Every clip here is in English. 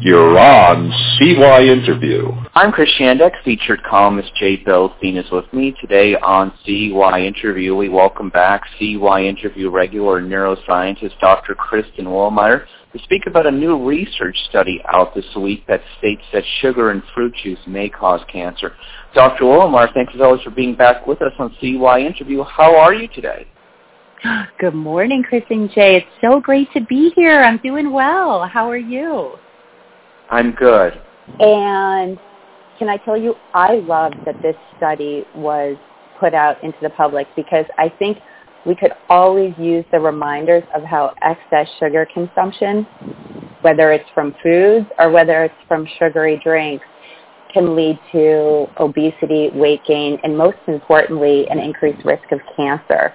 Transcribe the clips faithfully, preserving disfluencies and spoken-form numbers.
You're on C Y Interview. I'm Chris Shandeck. Featured columnist Jay Billstein is with me. Today on C Y Interview, we welcome back C Y Interview regular neuroscientist Doctor Kristen Wohlmeyer to speak about a new research study out this week that states that sugar in fruit juice may cause cancer. Doctor Wohlmeyer, thanks as always for being back with us on C Y Interview. How are you today? Good morning, Chris and Jay. It's so great to be here. I'm doing well. How are you? I'm good. And can I tell you, I love that this study was put out into the public because I think we could always use the reminders of how excess sugar consumption, whether it's from foods or whether it's from sugary drinks, can lead to obesity, weight gain, and most importantly, an increased risk of cancer.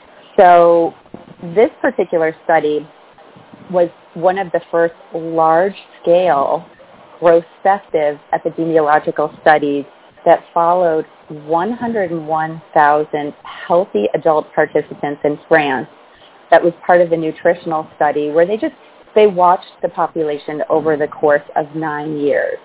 So this particular study was one of the first large-scale prospective epidemiological studies that followed one hundred one thousand healthy adult participants in France. That was part of a nutritional study where they just, they watched the population over the course of nine years.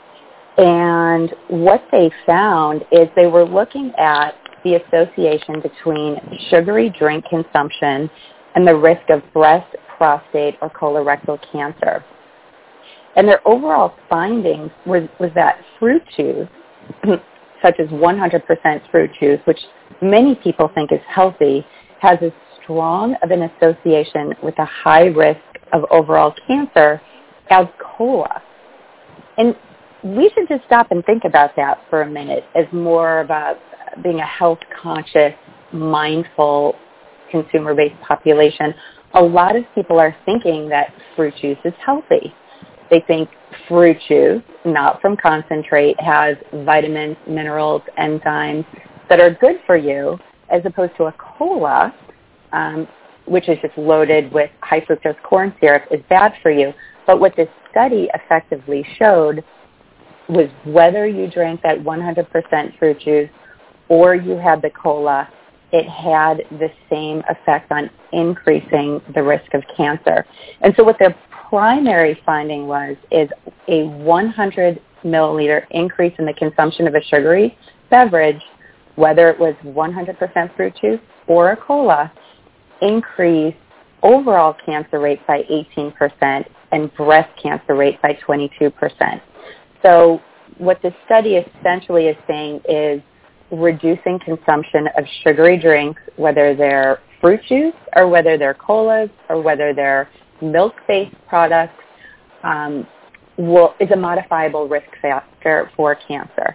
And what they found is they were looking at the association between sugary drink consumption and the risk of breast, prostate, or colorectal cancer. And their overall findings was, was that fruit juice, such as one hundred percent fruit juice, which many people think is healthy, has as strong of an association with a high risk of overall cancer as cola. And we should just stop and think about that for a minute as more about being a health-conscious, mindful, consumer-based population. A lot of people are thinking that fruit juice is healthy. They think fruit juice, not from concentrate, has vitamins, minerals, enzymes that are good for you, as opposed to a cola, um, which is just loaded with high fructose corn syrup, is bad for you. But what this study effectively showed was whether you drank that one hundred percent fruit juice or you had the cola, it had the same effect on increasing the risk of cancer. And so what their primary finding was is a one hundred milliliter increase in the consumption of a sugary beverage, whether it was one hundred percent fruit juice or a cola, increased overall cancer rate by eighteen percent and breast cancer rate by twenty-two percent. So what this study essentially is saying is reducing consumption of sugary drinks, whether they're fruit juice or whether they're colas or whether they're milk-based products, um, will, is a modifiable risk factor for cancer.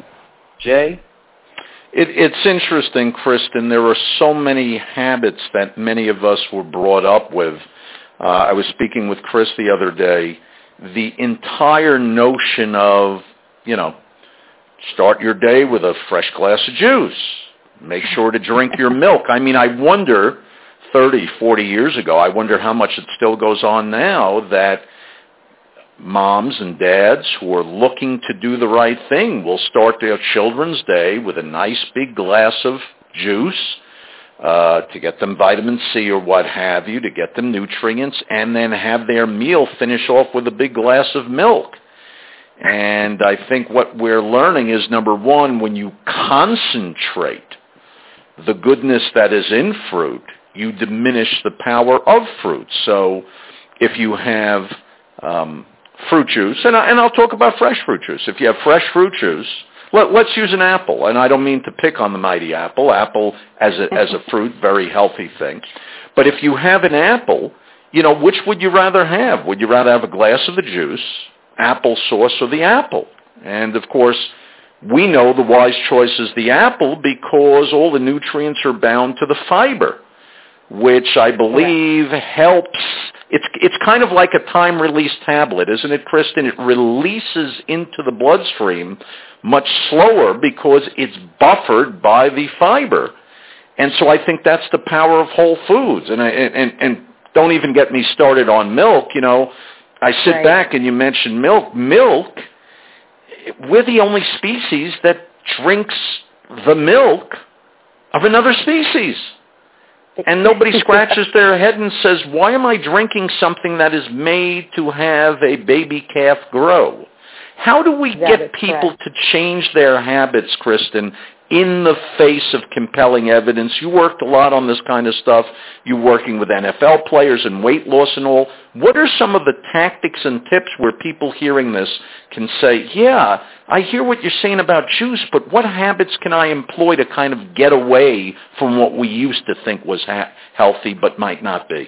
Jay? It, it's interesting, Kristen. There are so many habits that many of us were brought up with. Uh, I was speaking with Chris the other day. The entire notion of, you know, start your day with a fresh glass of juice. Make sure to drink your milk. I mean, I wonder, thirty, forty years ago, I wonder how much it still goes on now that moms and dads who are looking to do the right thing will start their children's day with a nice big glass of juice uh, to get them vitamin C or what have you, to get them nutrients, and then have their meal finish off with a big glass of milk. And I think what we're learning is, number one, when you concentrate the goodness that is in fruit, you diminish the power of fruit. So if you have um, fruit juice, and, I, and I'll talk about fresh fruit juice. If you have fresh fruit juice, let, let's use an apple. And I don't mean to pick on the mighty apple. Apple as a, as a fruit, very healthy thing. But if you have an apple, you know, which would you rather have? Would you rather have a glass of the juice, applesauce, or the apple? And, of course, we know the wise choice is the apple because all the nutrients are bound to the fiber, which I believe helps. It's it's kind of like a time-release tablet, isn't it, Kristen? It releases into the bloodstream much slower because it's buffered by the fiber. And so I think that's the power of whole foods. And I, and, and don't even get me started on milk. You know, I sit right. back and you mention milk. Milk, we're the only species that drinks the milk of another species. And nobody scratches their head and says, why am I drinking something that is made to have a baby calf grow? How do we that get people correct. to change their habits, Kristen, in the face of compelling evidence? You worked a lot on this kind of stuff. You're working with N F L players and weight loss and all. What are some of the tactics and tips where people hearing this can say, yeah, I hear what you're saying about juice, but what habits can I employ to kind of get away from what we used to think was ha- healthy but might not be?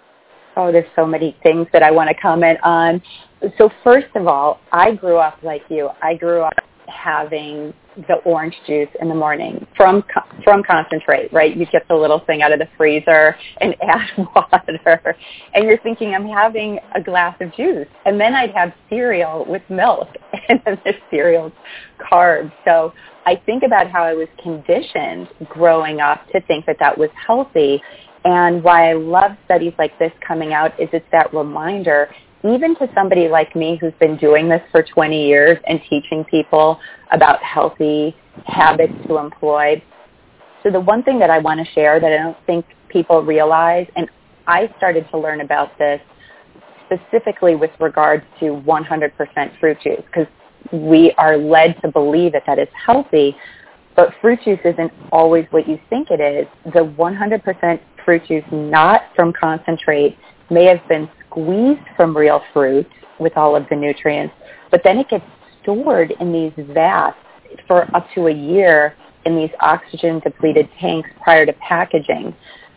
Oh, there's so many things that I want to comment on. So first of all, I grew up like you. I grew up having the orange juice in the morning from from concentrate, right? You get the little thing out of the freezer and add water, and you're thinking, I'm having a glass of juice. And then I'd have cereal with milk, and then the cereal's carbs. So I think about how I was conditioned growing up to think that that was healthy. And why I love studies like this coming out is it's that reminder, even to somebody like me who's been doing this for twenty years and teaching people about healthy habits to employ. So the one thing that I want to share that I don't think people realize, and I started to learn about this specifically with regards to one hundred percent fruit juice, because we are led to believe that that is healthy, but fruit juice isn't always what you think it is. The one hundred percent fruit juice, not from concentrate, may have been squeezed from real fruit with all of the nutrients, but then it gets stored in these vats for up to a year in these oxygen-depleted tanks prior to packaging.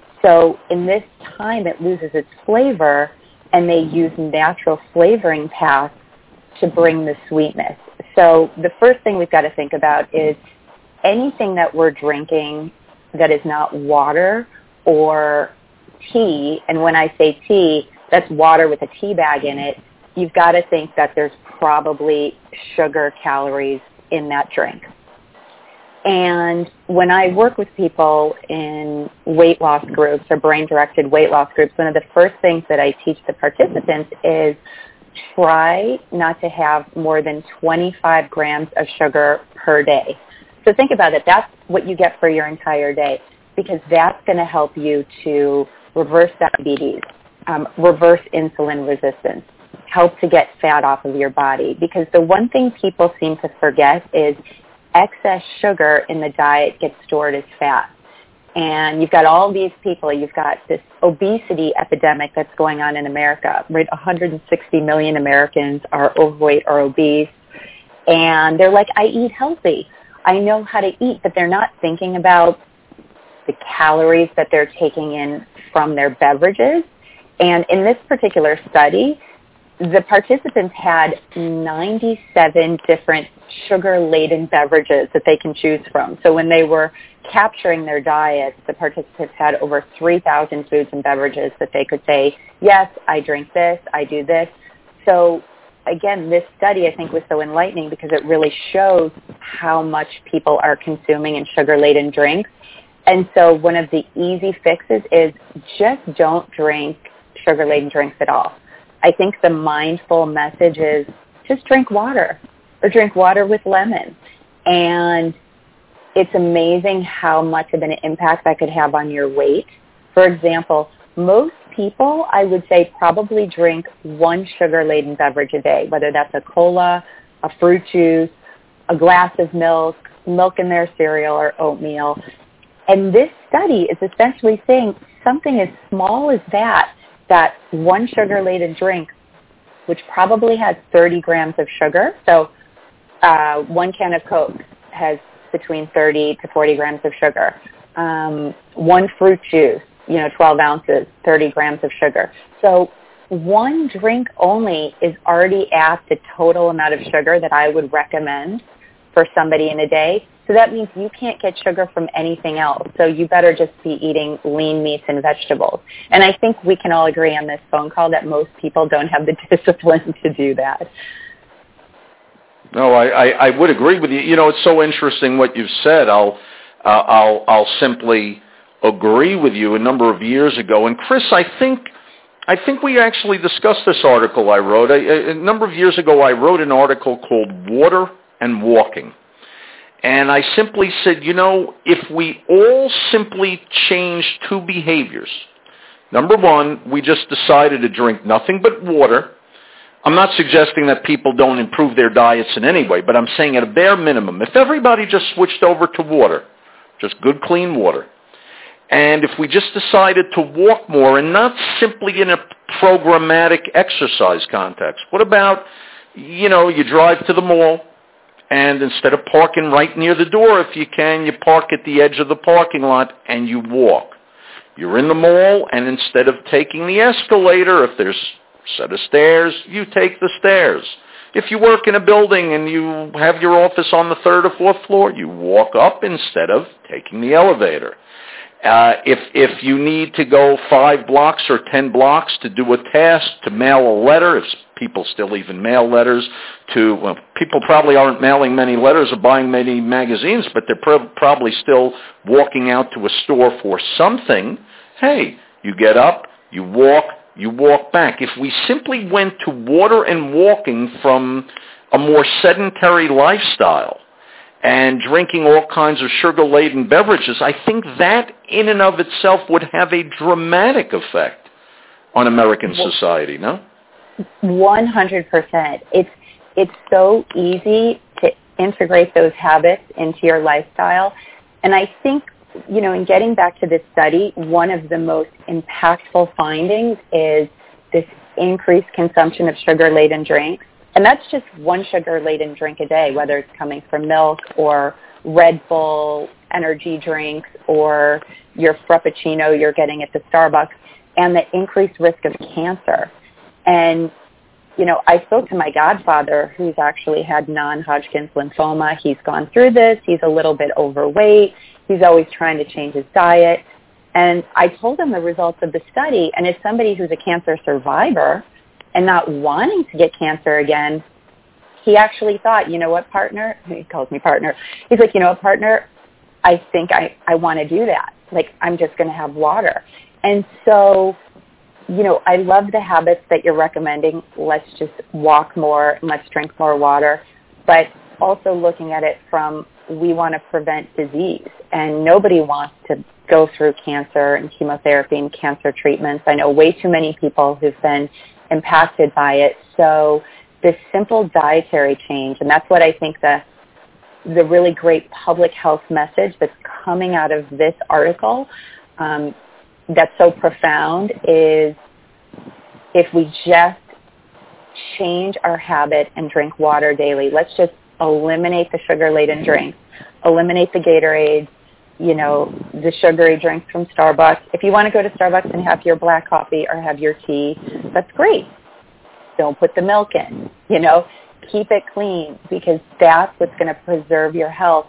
So in this time, it loses its flavor, and they use natural flavoring paths to bring the sweetness. So the first thing we've got to think about is anything that we're drinking that is not water or tea, and when I say tea, that's water with a tea bag in it, you've got to think that there's probably sugar calories in that drink. And when I work with people in weight loss groups or brain-directed weight loss groups, one of the first things that I teach the participants is try not to have more than twenty-five grams of sugar per day. So think about it. That's what you get for your entire day, because that's going to help you to reverse diabetes, um, reverse insulin resistance, help to get fat off of your body. Because the one thing people seem to forget is excess sugar in the diet gets stored as fat. And you've got all these people, you've got this obesity epidemic that's going on in America. Right, one hundred sixty million Americans are overweight or obese. And they're like, I eat healthy. I know how to eat, but they're not thinking about the calories that they're taking in from their beverages. And in this particular study, the participants had ninety-seven different sugar-laden beverages that they can choose from. So when they were capturing their diets, the participants had over three thousand foods and beverages that they could say, yes, I drink this, I do this. So again, this study I think was so enlightening because it really shows how much people are consuming in sugar-laden drinks. And so one of the easy fixes is just don't drink sugar-laden drinks at all. I think the mindful message is just drink water or drink water with lemon. And it's amazing how much of an impact that could have on your weight. For example, most people, I would say, probably drink one sugar-laden beverage a day, whether that's a cola, a fruit juice, a glass of milk, milk in their cereal or oatmeal. And this study is essentially saying something as small as that, that one sugar-laden drink, which probably has thirty grams of sugar. So uh, one can of Coke has between thirty to forty grams of sugar. Um, one fruit juice, you know, twelve ounces, thirty grams of sugar. So one drink only is already at the total amount of sugar that I would recommend for somebody in a day. So that means you can't get sugar from anything else. So you better just be eating lean meats and vegetables. And I think we can all agree on this phone call that most people don't have the discipline to do that. No, I, I, I would agree with you. You know, it's so interesting what you've said. I'll, uh, I'll, I'll simply agree with you. A number of years ago, and Chris, I think, I think we actually discussed this article I wrote. A, a number of years ago, I wrote an article called Water and Walking. And I simply said, you know, if we all simply change two behaviors, number one, we just decided to drink nothing but water. I'm not suggesting that people don't improve their diets in any way, but I'm saying at a bare minimum, if everybody just switched over to water, just good, clean water, and if we just decided to walk more and not simply in a programmatic exercise context, what about, you know, you drive to the mall, and instead of parking right near the door, if you can, you park at the edge of the parking lot and you walk. You're in the mall, and instead of taking the escalator, if there's a set of stairs, you take the stairs. If you work in a building and you have your office on the third or fourth floor, you walk up instead of taking the elevator. Uh, if if you need to go five blocks or ten blocks to do a task, to mail a letter, if people still even mail letters to, well, people probably aren't mailing many letters or buying many magazines, but they're pro- probably still walking out to a store for something. Hey, you get up, you walk, you walk back. If we simply went to water and walking from a more sedentary lifestyle, and drinking all kinds of sugar-laden beverages, I think that in and of itself would have a dramatic effect on American society, no? one hundred percent. It's, it's so easy to integrate those habits into your lifestyle. And I think, you know, in getting back to this study, one of the most impactful findings is this increased consumption of sugar-laden drinks. And that's just one sugar-laden drink a day, whether it's coming from milk or Red Bull, energy drinks, or your Frappuccino you're getting at the Starbucks, and the increased risk of cancer. And, you know, I spoke to my godfather, who's actually had non-Hodgkin's lymphoma. He's gone through this. He's a little bit overweight. He's always trying to change his diet. And I told him the results of the study, and as somebody who's a cancer survivor, and not wanting to get cancer again, he actually thought, you know what, partner? He calls me partner. He's like, you know what, partner? I think I, I want to do that. Like, I'm just going to have water. And so, you know, I love the habits that you're recommending. Let's just walk more and let's drink more water. But also looking at it from, we want to prevent disease. And nobody wants to go through cancer and chemotherapy and cancer treatments. I know way too many people who've been impacted by it. So this simple dietary change, and that's what I think the the really great public health message that's coming out of this article um, that's so profound is if we just change our habit and drink water daily, let's just eliminate the sugar-laden drinks, eliminate the Gatorades, you know, the sugary drinks from Starbucks. If you want to go to Starbucks and have your black coffee or have your tea, that's great. Don't put the milk in, you know. Keep it clean because that's what's going to preserve your health.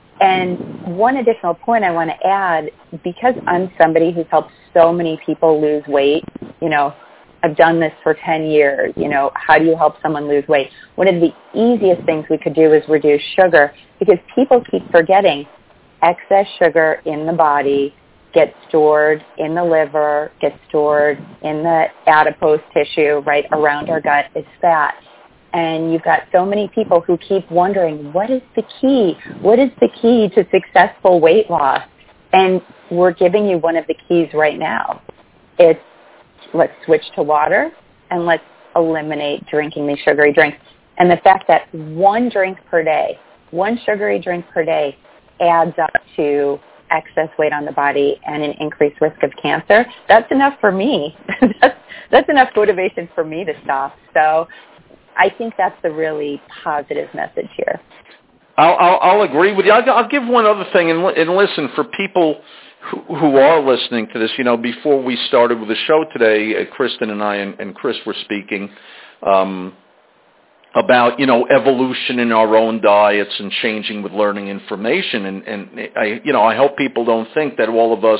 And one additional point I want to add, because I'm somebody who's helped so many people lose weight, you know, I've done this for ten years, you know, how do you help someone lose weight? One of the easiest things we could do is reduce sugar because people keep forgetting excess sugar in the body gets stored in the liver, gets stored in the adipose tissue right around our gut as fat. And you've got so many people who keep wondering, what is the key? What is the key to successful weight loss? And we're giving you one of the keys right now. It's let's switch to water and let's eliminate drinking these sugary drinks. And the fact that one drink per day, one sugary drink per day adds up to excess weight on the body and an increased risk of cancer, that's enough for me. that's, that's enough motivation for me to stop. So I think that's the really positive message here. I'll, I'll, I'll agree with you. I'll, I'll give one other thing, and, and listen, for people who, who are listening to this, you know, before we started with the show today, uh, Kristen and I and, and Chris were speaking um, about, you know, evolution in our own diets and changing with learning information. And, and I, you know, I hope people don't think that all of us,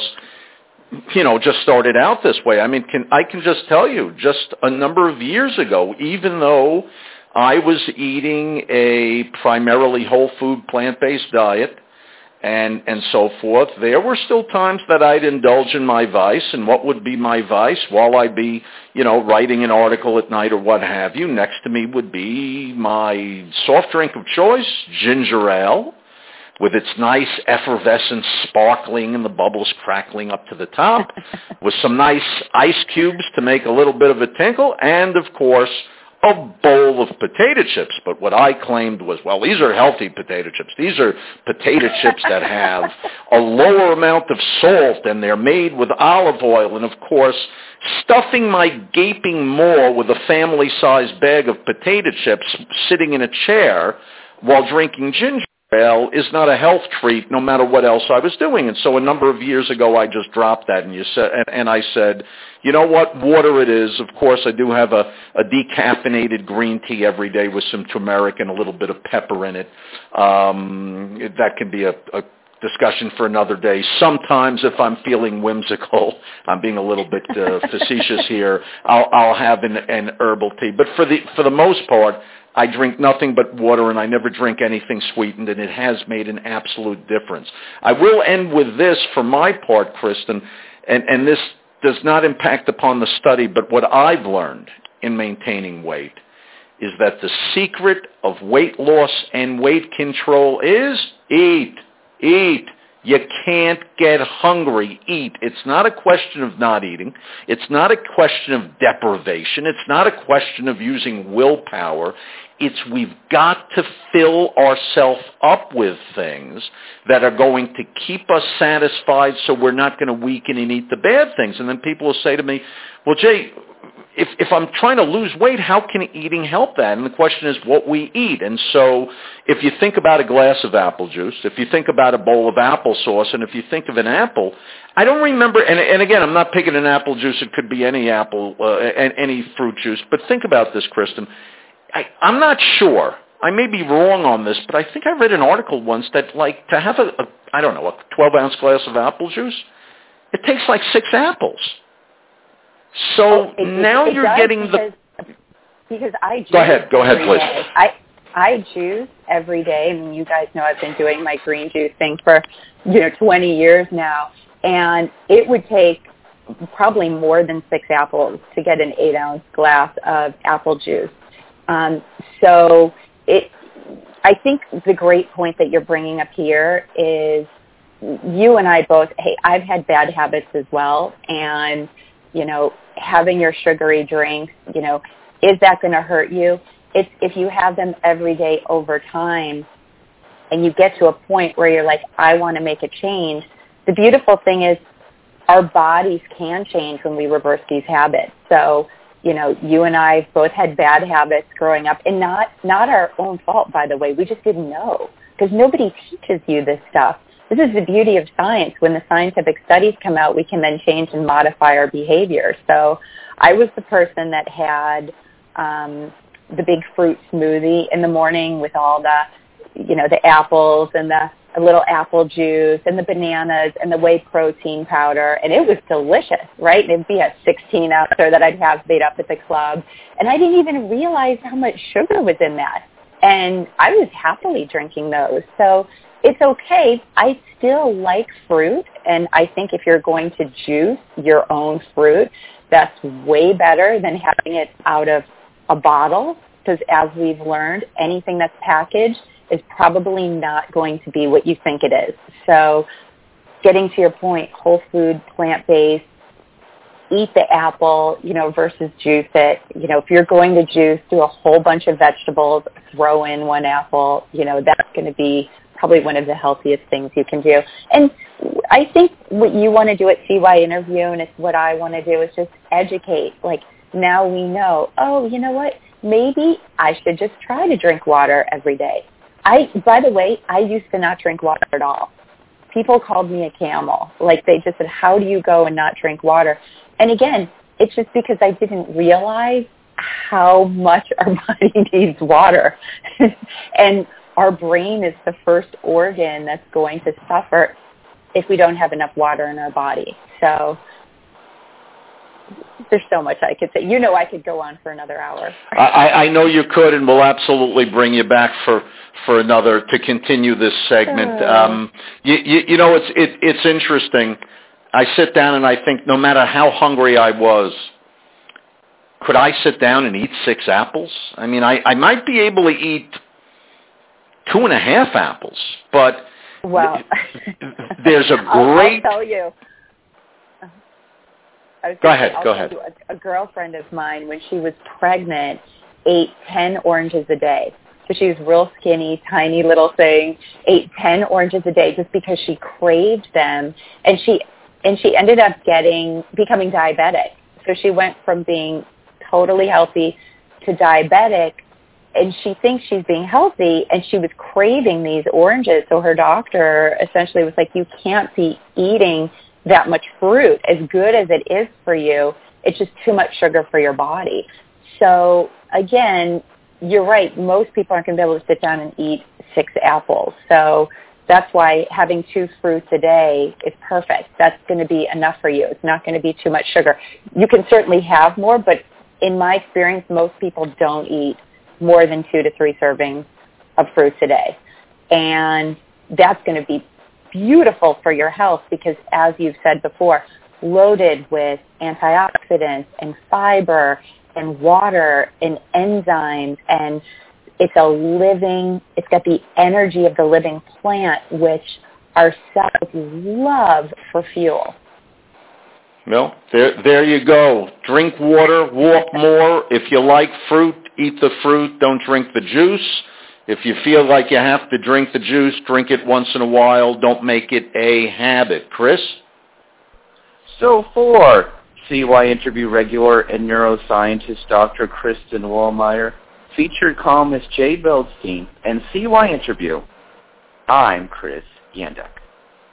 you know, just started out this way. I mean, can, I can just tell you, just a number of years ago, even though I was eating a primarily whole food, plant-based diet and, and so forth, there were still times that I'd indulge in my vice. And what would be my vice? While I'd be, you know, writing an article at night or what have you, next to me would be my soft drink of choice, ginger ale. with its nice effervescence sparkling and the bubbles crackling up to the top, with some nice ice cubes to make a little bit of a tinkle, and, of course, a bowl of potato chips. But what I claimed was, well, these are healthy potato chips. These are potato chips that have a lower amount of salt, and they're made with olive oil. And, of course, stuffing my gaping maw with a family-sized bag of potato chips sitting in a chair while drinking ginger ale is not a health treat, no matter what else I was doing. And so a number of years ago, I just dropped that, and you said, and, and I said, you know what, water it is. Of course, I do have a, a decaffeinated green tea every day with some turmeric and a little bit of pepper in it. Um, that can be a, a discussion for another day. Sometimes, if I'm feeling whimsical, I'm being a little bit uh, facetious here, I'll, I'll have an, an herbal tea. But for the for the most part, I drink nothing but water, and I never drink anything sweetened, and it has made an absolute difference. I will end with this for my part, Kristen, and, and this does not impact upon the study, but what I've learned in maintaining weight is that the secret of weight loss and weight control is eat, eat. You can't get hungry. Eat. It's not a question of not eating. It's not a question of deprivation. It's not a question of using willpower. It's we've got to fill ourselves up with things that are going to keep us satisfied so we're not going to weaken and eat the bad things. And then people will say to me, well, Jay, if, if I'm trying to lose weight, how can eating help that? And the question is what we eat. And so if you think about a glass of apple juice, if you think about a bowl of applesauce, and if you think of an apple, I don't remember, and, and again, I'm not picking an apple juice. It could be any apple, uh, any fruit juice. But think about this, Kristen. I, I'm not sure. I may be wrong on this, but I think I read an article once that, like, to have a, a I don't know, a twelve-ounce glass of apple juice, it takes like six apples. So oh, it, now it, it you're getting because, the... Because I juice Go ahead. Go ahead, please. Day. I, I juice every day. I mean, you guys know I've been doing my green juice thing for, you know, twenty years now. And it would take probably more than six apples to get an eight-ounce glass of apple juice. Um, so it, I think the great point that you're bringing up here is you and I both, hey, I've had bad habits as well. And, you know, having your sugary drinks, you know, is that going to hurt you? It's, if you have them every day over time and you get to a point where you're like, I want to make a change, the beautiful thing is our bodies can change when we reverse these habits. So, you know, you and I both had bad habits growing up, and not, not our own fault, by the way. We just didn't know because nobody teaches you this stuff. This is the beauty of science. When the scientific studies come out, we can then change and modify our behavior. So I was the person that had um, the big fruit smoothie in the morning with all the, you know, the apples and the a little apple juice and the bananas and the whey protein powder, and it was delicious, right? It'd be a sixteen ouncer that I'd have made up at the club, and I didn't even realize how much sugar was in that, and I was happily drinking those. So it's okay. I still like fruit, and I think if you're going to juice your own fruit, that's way better than having it out of a bottle, because as we've learned, anything that's packaged is probably not going to be what you think it is. So getting to your point, whole food, plant-based, eat the apple, you know, versus juice it. You know, if you're going to juice, do a whole bunch of vegetables, throw in one apple, you know, that's going to be probably one of the healthiest things you can do. And I think what you want to do at C Y Interview, and it's what I want to do, is just educate. Like, now we know, oh, you know what, maybe I should just try to drink water every day. I, by the way, I used to not drink water at all. People called me a camel. Like, they just said, how do you go and not drink water? And again, it's just because I didn't realize how much our body needs water. And our brain is the first organ that's going to suffer if we don't have enough water in our body. So there's so much I could say. You know, I could go on for another hour. I, I know you could, and we'll absolutely bring you back for, for another to continue this segment. Uh, um, you, you, you know, it's it, it's interesting. I sit down and I think, no matter how hungry I was, could I sit down and eat six apples? I mean, I, I might be able to eat two and a half apples, but Well, there's a great... I'll, I'll tell you. I was go ahead, say, go ahead. A, a girlfriend of mine, when she was pregnant, ate ten oranges a day. So she was real skinny, tiny little thing, ate ten oranges a day just because she craved them. And she and she ended up getting becoming diabetic. So she went from being totally healthy to diabetic, and she thinks she's being healthy, and she was craving these oranges. So her doctor essentially was like, you can't be eating that much fruit. As good as it is for you, it's just too much sugar for your body. So again, you're right. Most people aren't going to be able to sit down and eat six apples. So that's why having two fruits a day is perfect. That's going to be enough for you. It's not going to be too much sugar. You can certainly have more, but in my experience, most people don't eat more than two to three servings of fruits a day. And that's going to be beautiful for your health because, as you've said before, loaded with antioxidants and fiber and water and enzymes, and it's a living, it's got the energy of the living plant, which our cells love for fuel. Well, there, there you go. Drink water, walk more. If you like fruit, eat the fruit. Don't drink the juice. If you feel like you have to drink the juice, drink it once in a while. Don't make it a habit. Chris? So for C Y interview regular and neuroscientist Doctor Kristen Wollmeyer, featured columnist Jay Beldstein, and C Y interview, I'm Chris Yanduck.